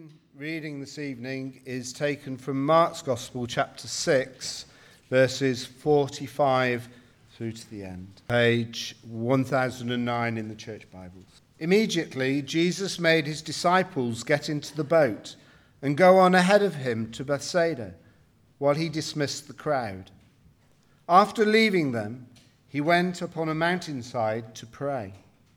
Reading this evening is taken from Mark's Gospel, chapter 6, verses 45 through to the end. Page 1009 in the Church Bibles. Immediately, Jesus made his disciples get into the boat and go on ahead of him to Bethsaida, while he dismissed the crowd. After leaving them, he went up on a mountainside to pray.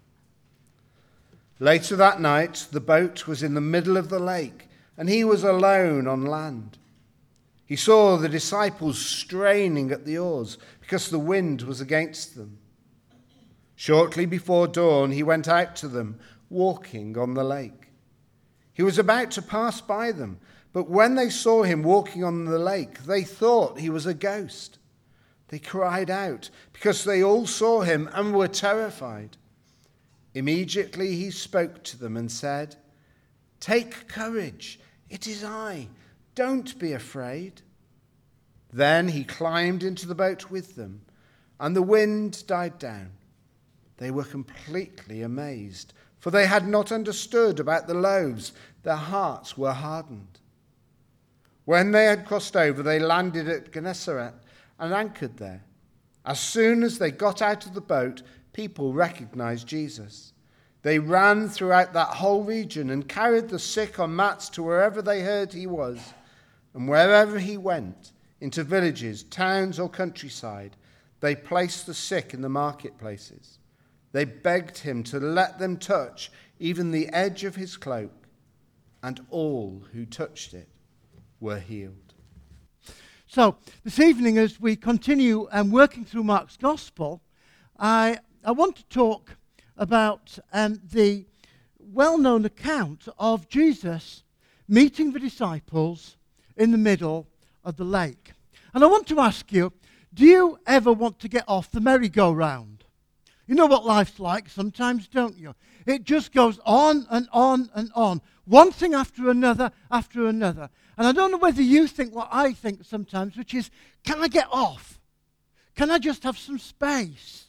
Later that night, the boat was in the middle of the lake, and he was alone on land. He saw the disciples straining at the oars because the wind was against them. Shortly before dawn, he went out to them, walking on the lake. He was about to pass by them, but when they saw him walking on the lake, they thought he was a ghost. They cried out because they all saw him and were terrified. Immediately he spoke to them and said, "Take courage, it is I. Don't be afraid." Then he climbed into the boat with them, and the wind died down. They were completely amazed, for they had not understood about the loaves. Their hearts were hardened. When they had crossed over, they landed at Gennesaret and anchored there. As soon as they got out of the boat, people recognized Jesus. They ran throughout that whole region and carried the sick on mats to wherever they heard he was. And wherever he went, into villages, towns, or countryside, they placed the sick in the marketplaces. They begged him to let them touch even the edge of his cloak, and all who touched it were healed. So, this evening, as we continue working through Mark's Gospel, I want to talk about the well-known account of Jesus meeting the disciples in the middle of the lake. And I want to ask you, do you ever want to get off the merry-go-round? You know what life's like sometimes, don't you? It just goes on and on and on. One thing after another after another. And I don't know whether you think what I think sometimes, which is, can I get off? Can I just have some space?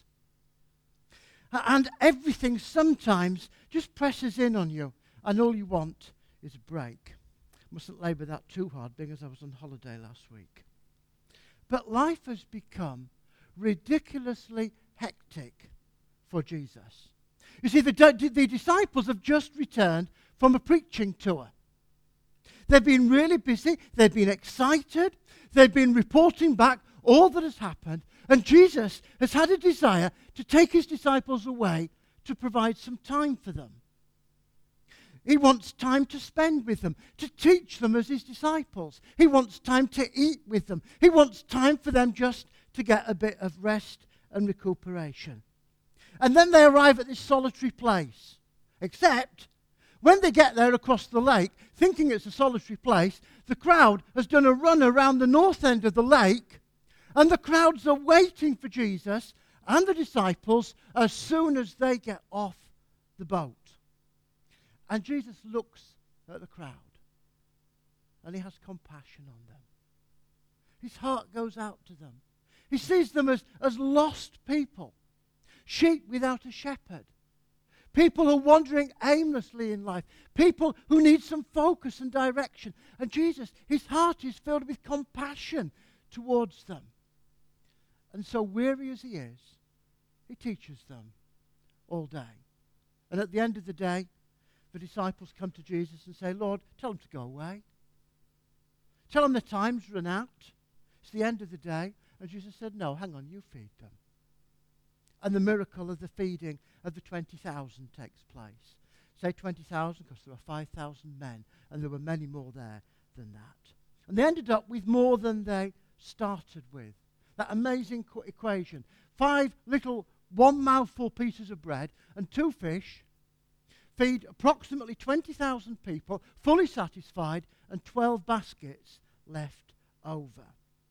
And everything sometimes just presses in on you, and all you want is a break. Mustn't labour that too hard, being as I was on holiday last week. But life has become ridiculously hectic for Jesus. You see, the disciples have just returned from a preaching tour. They've been really busy, they've been excited, they've been reporting back all that has happened, and Jesus has had a desire to take his disciples away to provide some time for them. He wants time to spend with them, to teach them as his disciples. He wants time to eat with them. He wants time for them just to get a bit of rest and recuperation. And then they arrive at this solitary place. Except, when they get there across the lake, thinking it's a solitary place, the crowd has done a run around the north end of the lake, and the crowds are waiting for Jesus and the disciples as soon as they get off the boat. And Jesus looks at the crowd, and he has compassion on them. His heart goes out to them. He sees them as lost people, sheep without a shepherd, people who are wandering aimlessly in life, people who need some focus and direction. And Jesus, his heart is filled with compassion towards them. And so weary as he is, he teaches them all day. And at the end of the day, the disciples come to Jesus and say, "Lord, tell them to go away. Tell them the time's run out. It's the end of the day." And Jesus said, "No, hang on, you feed them." And the miracle of the feeding of the 20,000 takes place. Say 20,000 because there were 5,000 men, and there were many more there than that. And they ended up with more than they started with. That amazing equation. 5 little one-mouthful pieces of bread and 2 fish feed approximately 20,000 people, fully satisfied, and 12 baskets left over.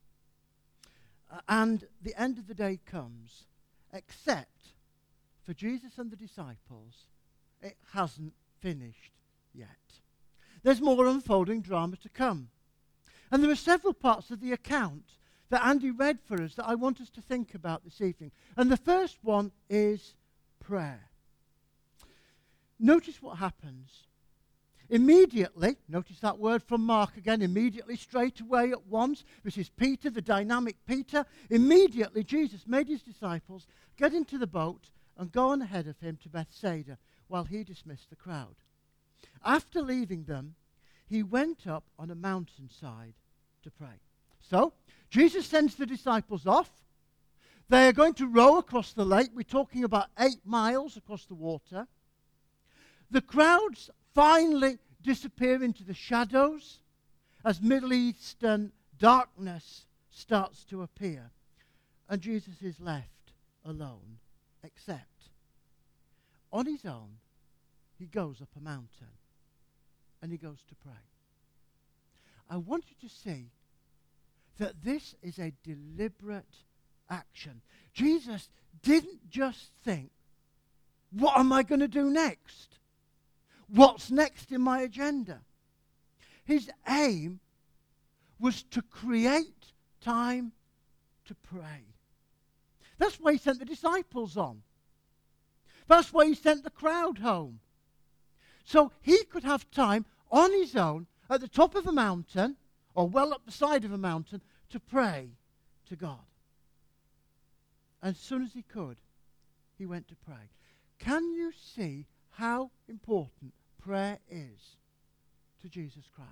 And the end of the day comes, except for Jesus and the disciples, it hasn't finished yet. There's more unfolding drama to come. And there are several parts of the account that Andy read for us that I want us to think about this evening. And the first one is prayer. Notice what happens. Immediately, notice that word from Mark again, immediately, straight away, at once. This is Peter, the dynamic Peter. Immediately, Jesus made his disciples get into the boat and go on ahead of him to Bethsaida while he dismissed the crowd. After leaving them, he went up on a mountainside to pray. So, Jesus sends the disciples off. They are going to row across the lake. We're talking about 8 miles across the water. The crowds finally disappear into the shadows as Middle Eastern darkness starts to appear. And Jesus is left alone, except on his own, he goes up a mountain and he goes to pray. I want you to see that this is a deliberate action. Jesus didn't just think, what am I going to do next? What's next in my agenda? His aim was to create time to pray. That's why he sent the disciples on. That's why he sent the crowd home. So he could have time on his own at the top of a mountain or well up the side of a mountain to pray to God. And as soon as he could, he went to pray. Can you see how important prayer is to Jesus Christ?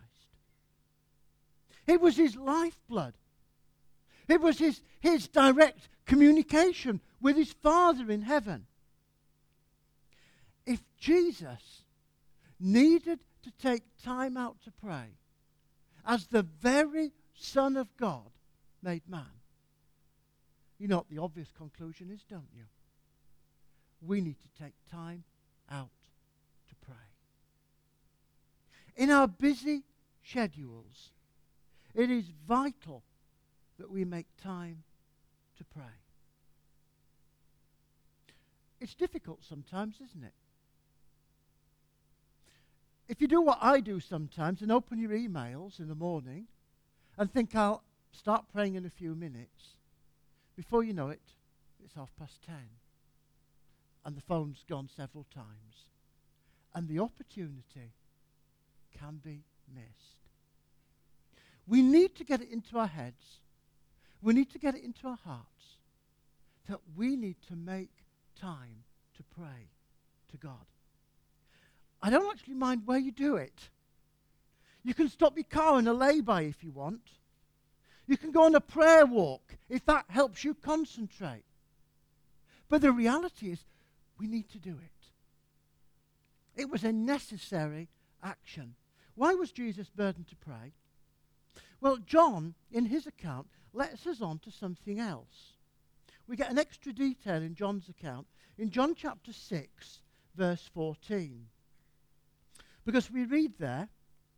It was his lifeblood. It was his direct communication with his Father in heaven. If Jesus needed to take time out to pray as the very Son of God made man, you know what the obvious conclusion is, don't you? We need to take time out to pray. In our busy schedules, it is vital that we make time to pray. It's difficult sometimes, isn't it? If you do what I do sometimes and open your emails in the morning and think I'll start praying in a few minutes, before you know it, it's 10:30. And the phone's gone several times. And the opportunity can be missed. We need to get it into our heads. We need to get it into our hearts that we need to make time to pray to God. I don't actually mind where you do it. You can stop your car in a lay-by if you want. You can go on a prayer walk if that helps you concentrate. But the reality is, we need to do it. It was a necessary action. Why was Jesus burdened to pray? Well, John, in his account, lets us on to something else. We get an extra detail in John's account in John chapter 6, verse 14. Because we read there,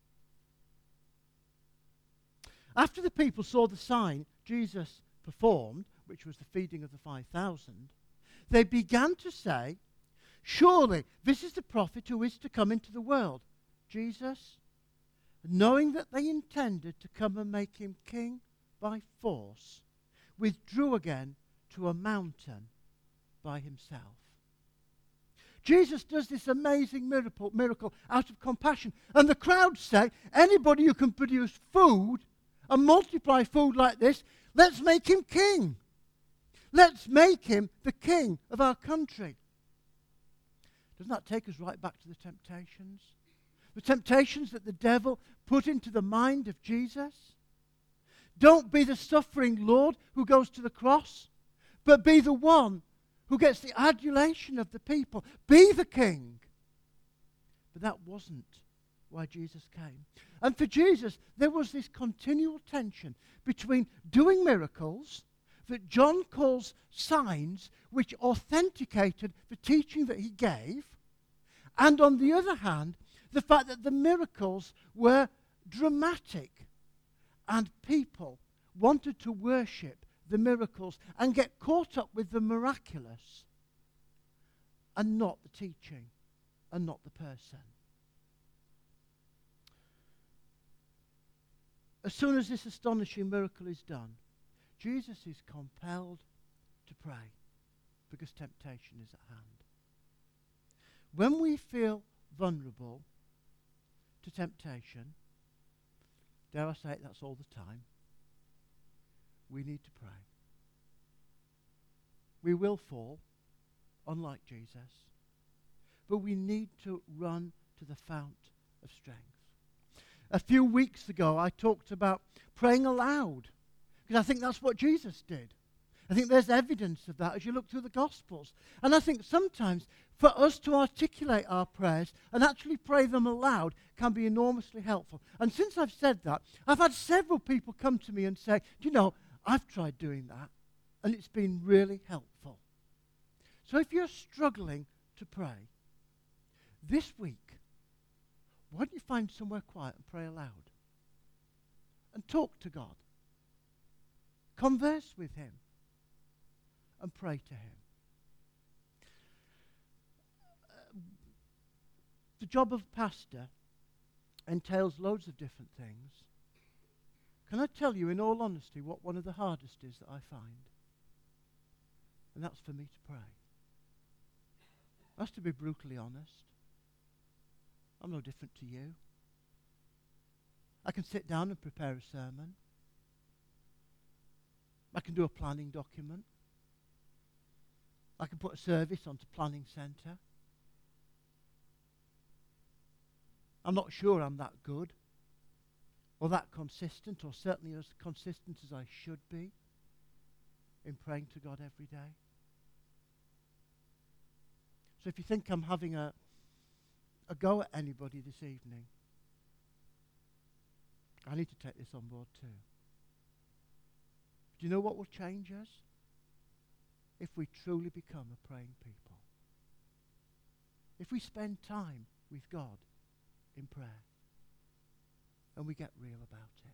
after the people saw the sign Jesus performed, which was the feeding of the 5,000, they began to say, surely this is the prophet who is to come into the world. Jesus, knowing that they intended to come and make him king by force, withdrew again to a mountain by himself. Jesus does this amazing miracle out of compassion. And the crowd say, anybody who can produce food and multiply food like this, let's make him king. Let's make him the king of our country. Doesn't that take us right back to the temptations? The temptations that the devil put into the mind of Jesus? Don't be the suffering Lord who goes to the cross, but be the one who gets the adulation of the people. Be the king. But that wasn't why Jesus came. And for Jesus, there was this continual tension between doing miracles that John calls signs which authenticated the teaching that he gave, and on the other hand, the fact that the miracles were dramatic and people wanted to worship the miracles and get caught up with the miraculous and not the teaching and not the person. As soon as this astonishing miracle is done, Jesus is compelled to pray because temptation is at hand. When we feel vulnerable, to temptation, dare I say it, that's all the time, we need to pray. We will fall, unlike Jesus, but we need to run to the fount of strength. A few weeks ago, I talked about praying aloud, because I think that's what Jesus did. I think there's evidence of that as you look through the Gospels. And I think sometimes for us to articulate our prayers and actually pray them aloud can be enormously helpful. And since I've said that, I've had several people come to me and say, do you know, I've tried doing that, and it's been really helpful. So if you're struggling to pray, this week, why don't you find somewhere quiet and pray aloud? And talk to God. Converse with him. And pray to him. The job of pastor entails loads of different things. Can I tell you in all honesty what one of the hardest is that I find? And that's for me to pray. That's to be brutally honest. I'm no different to you. I can sit down and prepare a sermon. I can do a planning document. I can put a service onto Planning Centre. I'm not sure I'm that good or that consistent, or certainly as consistent as I should be in praying to God every day. So if you think I'm having a go at anybody this evening, I need to take this on board too. Do you know what will change us? If we truly become a praying people. If we spend time with God in prayer and we get real about it.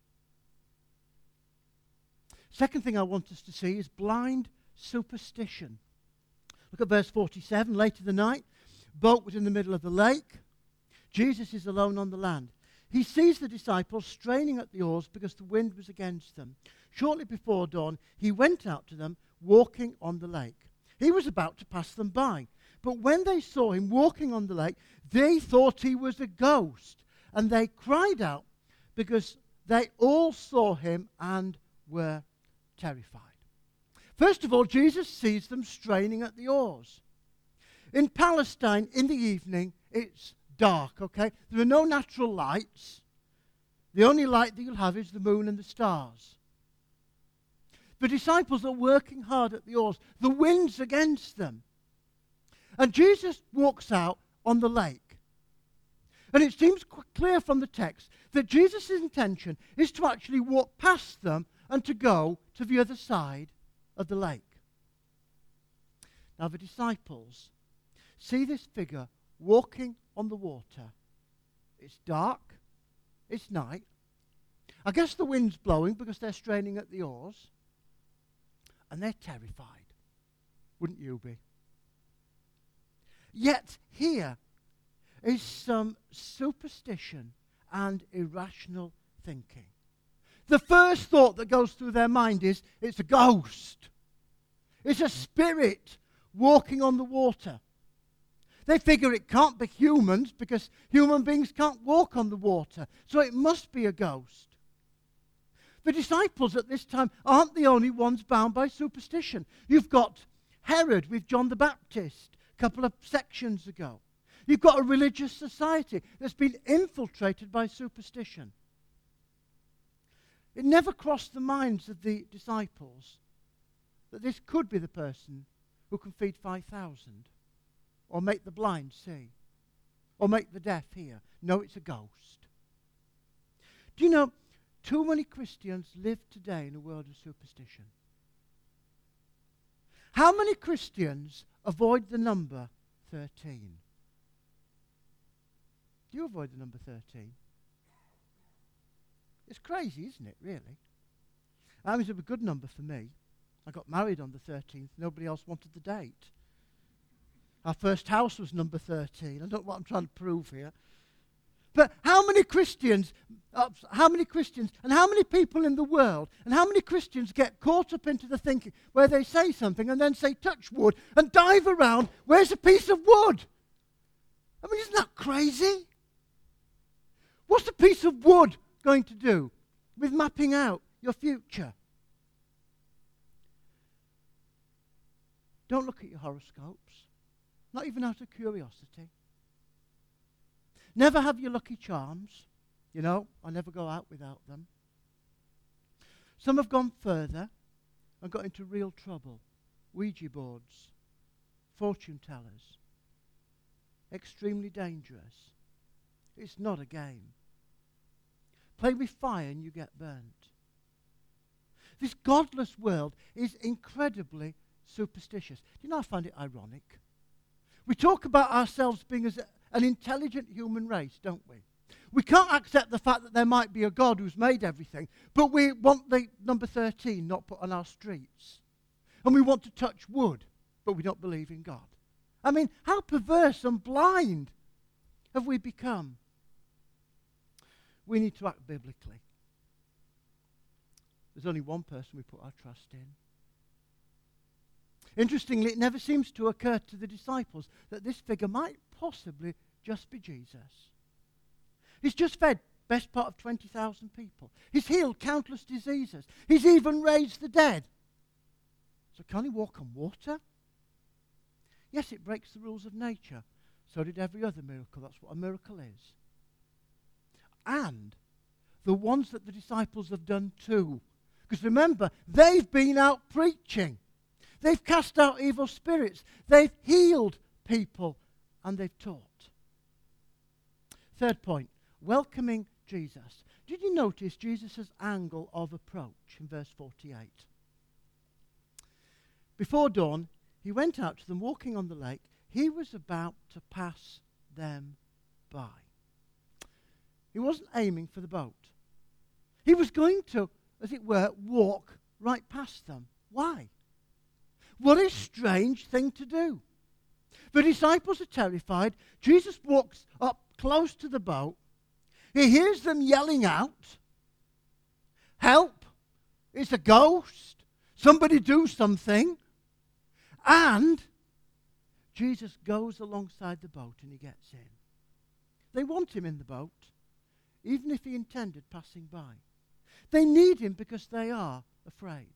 Second thing I want us to see is blind superstition. Look at verse 47. Late in the night, boat was in the middle of the lake. Jesus is alone on the land. He sees the disciples straining at the oars because the wind was against them. Shortly before dawn, he went out to them, walking on the lake. He was about to pass them by. But when they saw him walking on the lake, they thought he was a ghost. And they cried out because they all saw him and were terrified. First of all, Jesus sees them straining at the oars. In Palestine, in the evening, it's dark, okay? There are no natural lights. The only light that you'll have is the moon and the stars. The disciples are working hard at the oars. The wind's against them. And Jesus walks out on the lake. And it seems clear from the text that Jesus' intention is to actually walk past them and to go to the other side of the lake. Now the disciples see this figure walking on the water. It's dark. It's night. I guess the wind's blowing because they're straining at the oars. And they're terrified. Wouldn't you be? Yet here is some superstition and irrational thinking. The first thought that goes through their mind is, it's a ghost. It's a spirit walking on the water. They figure it can't be humans because human beings can't walk on the water. So it must be a ghost. The disciples at this time aren't the only ones bound by superstition. You've got Herod with John the Baptist a couple of sections ago. You've got a religious society that's been infiltrated by superstition. It never crossed the minds of the disciples that this could be the person who can feed 5,000 or make the blind see or make the deaf hear. No, it's a ghost. Do you know, too many Christians live today in a world of superstition. How many Christians avoid the number 13? Do you avoid the number 13? It's crazy, isn't it, really? That was a good number for me. I got married on the 13th. Nobody else wanted the date. Our first house was number 13. I don't know what I'm trying to prove here. But how many Christians, and how many people in the world, and how many Christians get caught up into the thinking where they say something and then say, touch wood, and dive around, where's a piece of wood? I mean, isn't that crazy? What's a piece of wood going to do with mapping out your future? Don't look at your horoscopes, not even out of curiosity. Never have your lucky charms. You know, I never go out without them. Some have gone further and got into real trouble. Ouija boards, fortune tellers. Extremely dangerous. It's not a game. Play with fire and you get burnt. This godless world is incredibly superstitious. Do you know, I find it ironic? We talk about ourselves being as an intelligent human race, don't we? We can't accept the fact that there might be a God who's made everything, but we want the number 13 not put on our streets. And we want to touch wood, but we don't believe in God. I mean, how perverse and blind have we become? We need to act biblically. There's only one person we put our trust in. Interestingly, it never seems to occur to the disciples that this figure might possibly just be Jesus. He's just fed best part of 20,000 people. He's healed countless diseases. He's even raised the dead. So can he walk on water? Yes, it breaks the rules of nature. So did every other miracle. That's what a miracle is. And the ones that the disciples have done too. Because remember, they've been out preaching. They've cast out evil spirits. They've healed people. And they've taught. Third point, welcoming Jesus. Did you notice Jesus' angle of approach in verse 48? Before dawn, he went out to them walking on the lake. He was about to pass them by. He wasn't aiming for the boat. He was going to, as it were, walk right past them. Why? What a strange thing to do. The disciples are terrified. Jesus walks up close to the boat. He hears them yelling out, "Help! It's a ghost! Somebody do something!" And Jesus goes alongside the boat and he gets in. They want him in the boat, even if he intended passing by. They need him because they are afraid.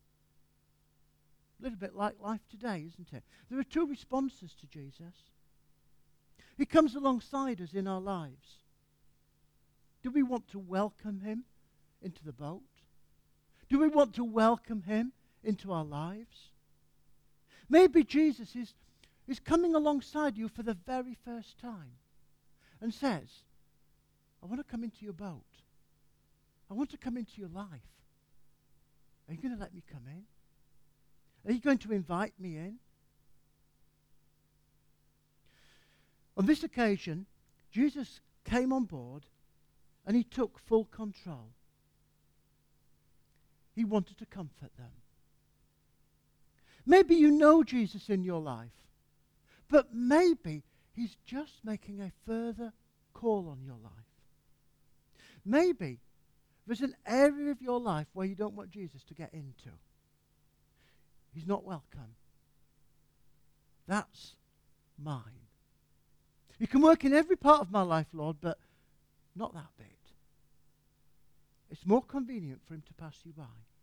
A little bit like life today, isn't it? There are two responses to Jesus. He comes alongside us in our lives. Do we want to welcome him into the boat? Do we want to welcome him into our lives? Maybe Jesus is coming alongside you for the very first time and says, I want to come into your boat. I want to come into your life. Are you going to let me come in? Are you going to invite me in? On this occasion, Jesus came on board and he took full control. He wanted to comfort them. Maybe you know Jesus in your life, but maybe he's just making a further call on your life. Maybe there's an area of your life where you don't want Jesus to get into. He's not welcome. That's mine. You can work in every part of my life, Lord, but not that bit. It's more convenient for him to pass you by.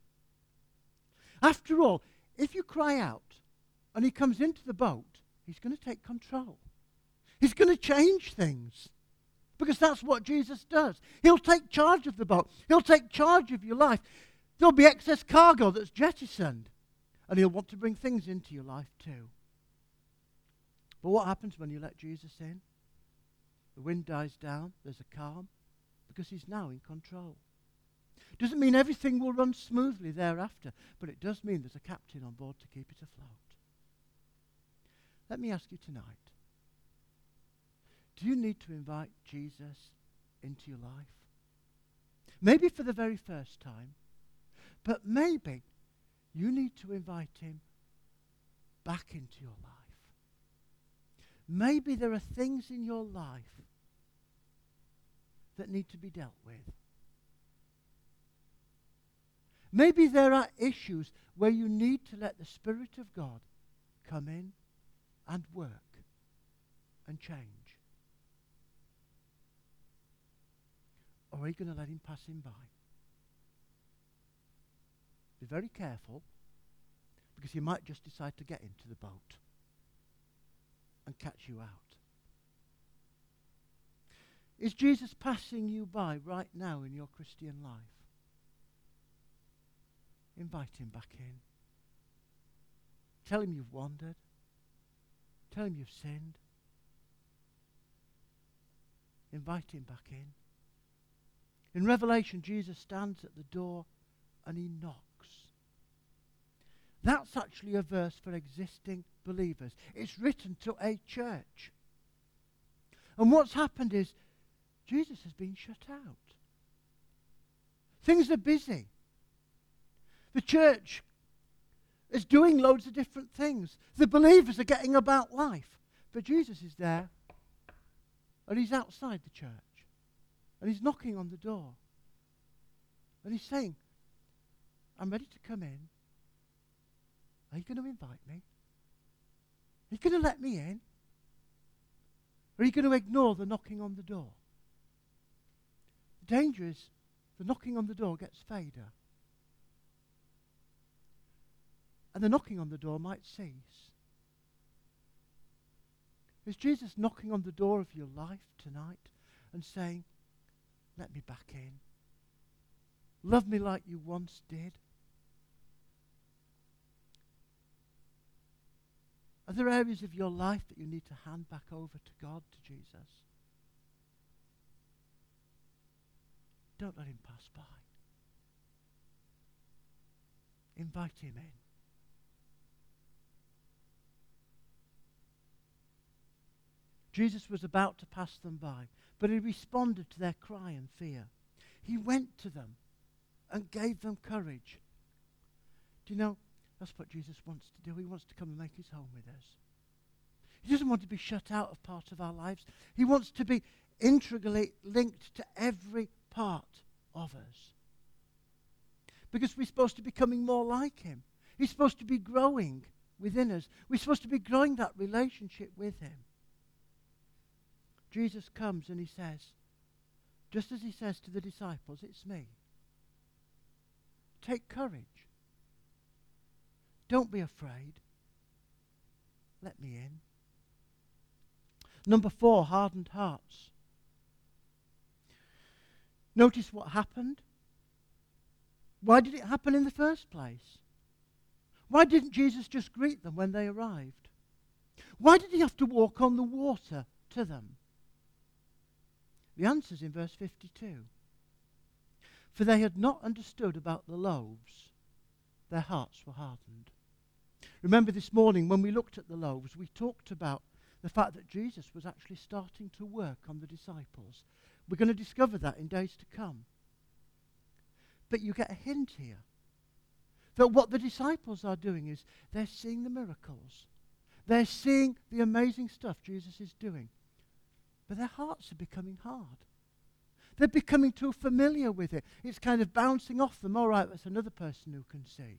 After all, if you cry out and he comes into the boat, he's going to take control. He's going to change things. Because that's what Jesus does. He'll take charge of the boat. He'll take charge of your life. There'll be excess cargo that's jettisoned. And he'll want to bring things into your life too. But what happens when you let Jesus in? The wind dies down. There's a calm. Because he's now in control. Doesn't mean everything will run smoothly thereafter. But it does mean there's a captain on board to keep it afloat. Let me ask you tonight. Do you need to invite Jesus into your life? Maybe for the very first time, but maybe you need to invite him back into your life. Maybe there are things in your life that need to be dealt with. Maybe there are issues where you need to let the Spirit of God come in and work and change. Or are you going to let him pass him by? Be very careful, because he might just decide to get into the boat and catch you out. Is Jesus passing you by right now in your Christian life? Invite him back in. Tell him you've wandered. Tell him you've sinned. Invite him back in. In Revelation, Jesus stands at the door and he knocks. That's actually a verse for existing believers. It's written to a church. And what's happened is Jesus has been shut out. Things are busy. The church is doing loads of different things. The believers are getting about life. But Jesus is there, and he's outside the church. And he's knocking on the door. And he's saying, I'm ready to come in. Are you going to invite me? Are you going to let me in? Or are you going to ignore the knocking on the door? The danger is the knocking on the door gets fader. And the knocking on the door might cease. Is Jesus knocking on the door of your life tonight and saying, let me back in. Love me like you once did. Are there areas of your life that you need to hand back over to God, to Jesus? Don't let him pass by. Invite him in. Jesus was about to pass them by, but he responded to their cry and fear. He went to them and gave them courage. Do you know, that's what Jesus wants to do. He wants to come and make his home with us. He doesn't want to be shut out of part of our lives. He wants to be integrally linked to every part of us. Because we're supposed to be becoming more like him. He's supposed to be growing within us. We're supposed to be growing that relationship with him. Jesus comes and he says, just as he says to the disciples, it's me. Take courage. Don't be afraid. Let me in. Number 4, hardened hearts. Notice what happened. Why did it happen in the first place? Why didn't Jesus just greet them when they arrived? Why did he have to walk on the water to them? The answer's in verse 52. For they had not understood about the loaves, their hearts were hardened. Remember this morning when we looked at the loaves, we talked about the fact that Jesus was actually starting to work on the disciples. We're going to discover that in days to come. But you get a hint here that what the disciples are doing is they're seeing the miracles. They're seeing the amazing stuff Jesus is doing. But their hearts are becoming hard. They're becoming too familiar with it. It's kind of bouncing off them. All right, that's another person who can see.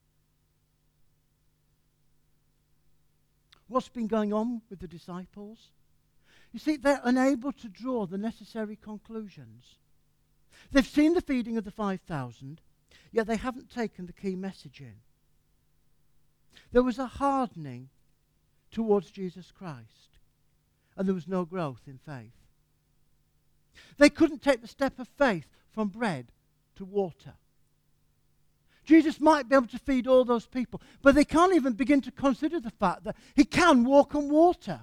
What's been going on with the disciples? You see, they're unable to draw the necessary conclusions. They've seen the feeding of the 5,000, yet they haven't taken the key message in. There was a hardening towards Jesus Christ, and there was no growth in faith. They couldn't take the step of faith from bread to water. Jesus might be able to feed all those people, but they can't even begin to consider the fact that he can walk on water.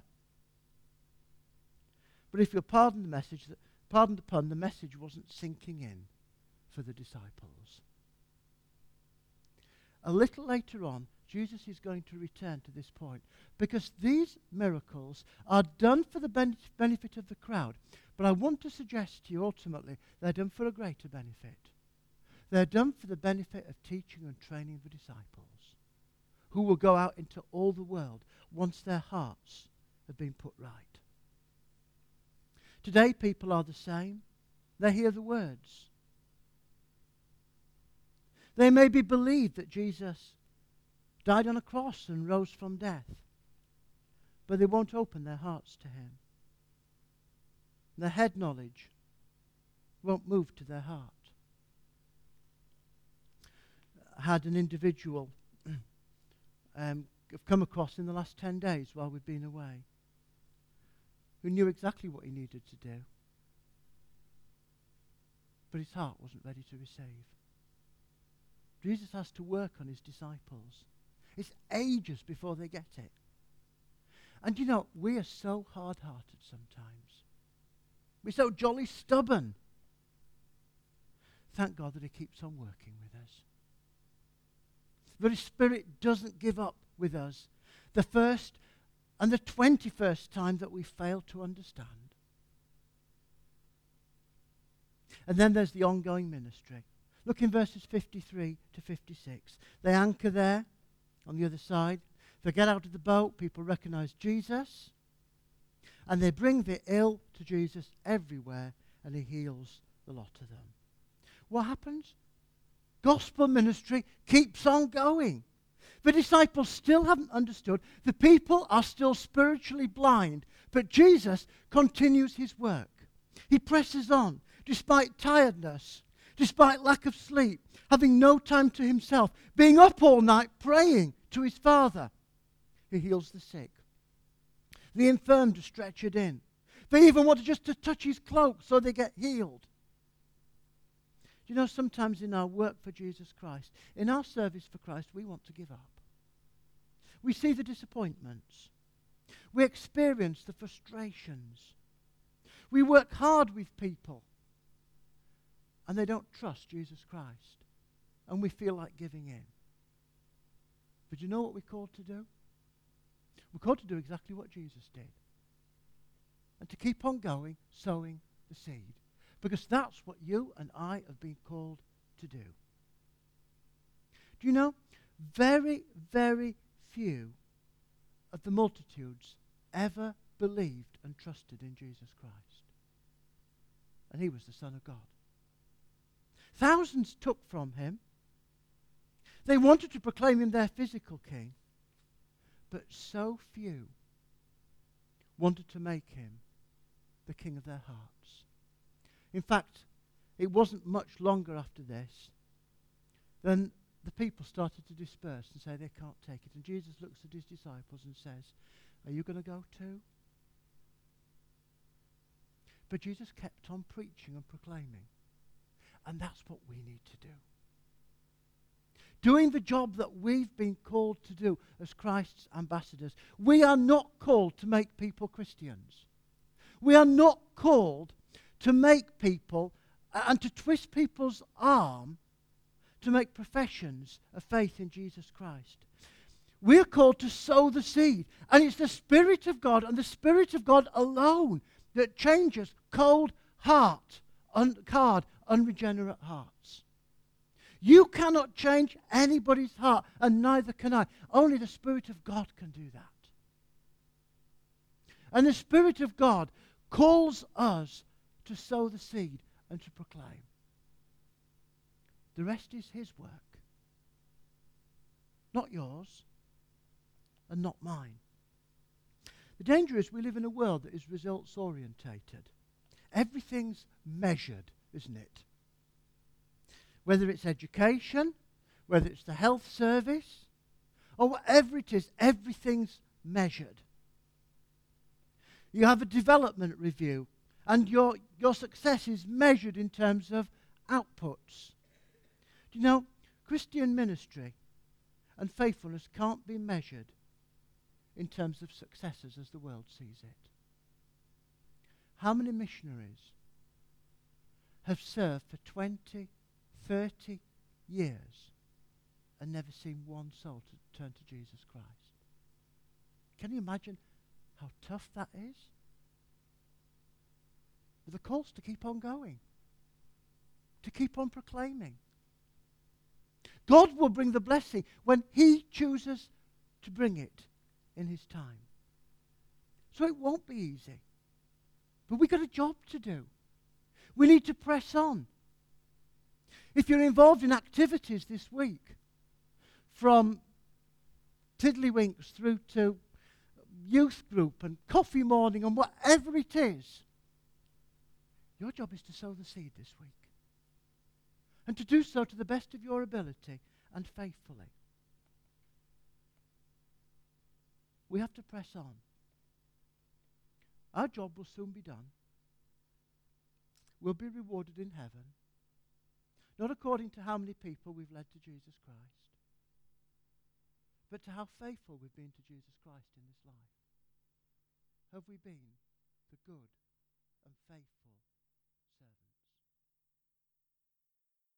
But if you'll pardon the message, pardon the pun, the message wasn't sinking in for the disciples. A little later on, Jesus is going to return to this point because these miracles are done for the benefit of the crowd. But I want to suggest to you ultimately they're done for a greater benefit. They're done for the benefit of teaching and training the disciples who will go out into all the world once their hearts have been put right. Today people are the same. They hear the words. They maybe believe that Jesus died on a cross and rose from death, but they won't open their hearts to him. Their head knowledge won't move to their heart. I had an individual I've come across in the last 10 days while we've been away who knew exactly what he needed to do, but his heart wasn't ready to receive. Jesus has to work on his disciples. It's ages before they get it. And you know, we are so hard-hearted sometimes. We're so jolly stubborn. Thank God that he keeps on working with us. The Holy Spirit doesn't give up with us the first and the 21st time that we fail to understand. And then there's the ongoing ministry. Look in verses 53 to 56. They anchor there on the other side. They get out of the boat. People recognize Jesus. And they bring the ill to Jesus everywhere, and he heals the lot of them. What happens? Gospel ministry keeps on going. The disciples still haven't understood. The people are still spiritually blind. But Jesus continues his work. He presses on, despite tiredness, despite lack of sleep, having no time to himself, being up all night praying to his Father. He heals the sick. The infirm are stretchered in. They even want just to touch his cloak so they get healed. You know, sometimes in our work for Jesus Christ, in our service for Christ, we want to give up. We see the disappointments. We experience the frustrations. We work hard with people, and they don't trust Jesus Christ, and we feel like giving in. But you know what we're called to do? We're called to do exactly what Jesus did, and to keep on going, sowing the seed, because that's what you and I have been called to do. Do you know, very, very few of the multitudes ever believed and trusted in Jesus Christ. And he was the Son of God. Thousands took from him. They wanted to proclaim him their physical king, but so few wanted to make him the king of their hearts. In fact, it wasn't much longer after this than the people started to disperse and say they can't take it. And Jesus looks at his disciples and says, "Are you going to go too?" But Jesus kept on preaching and proclaiming. And that's what we need to do. Doing the job that we've been called to do as Christ's ambassadors. We are not called to make people Christians. We are not called to make people and to twist people's arm to make professions of faith in Jesus Christ. We're called to sow the seed. And it's the Spirit of God and the Spirit of God alone that changes cold heart, unregenerate hearts. You cannot change anybody's heart, and neither can I. Only the Spirit of God can do that. And the Spirit of God calls us to sow the seed and to proclaim. The rest is his work. Not yours, and not mine. The danger is we live in a world that is results orientated. Everything's measured, isn't it? Whether it's education, whether it's the health service, or whatever it is, everything's measured. You have a development review, and your success is measured in terms of outputs. Do you know, Christian ministry and faithfulness can't be measured in terms of successes as the world sees it. How many missionaries have served for 20, 30 years and never seen one soul to turn to Jesus Christ? Can you imagine how tough that is? But the call's to keep on going, to keep on proclaiming. God will bring the blessing when he chooses to bring it in his time. So it won't be easy. But we've got a job to do. We need to press on. If you're involved in activities this week, from tiddlywinks through to youth group and coffee morning and whatever it is, Your job is to sow the seed this week. And to do so to the best of your ability and faithfully. We have to press on. Our job will soon be done. We'll be rewarded in heaven. Not according to how many people we've led to Jesus Christ, but to how faithful we've been to Jesus Christ in this life. Have we been the good and faithful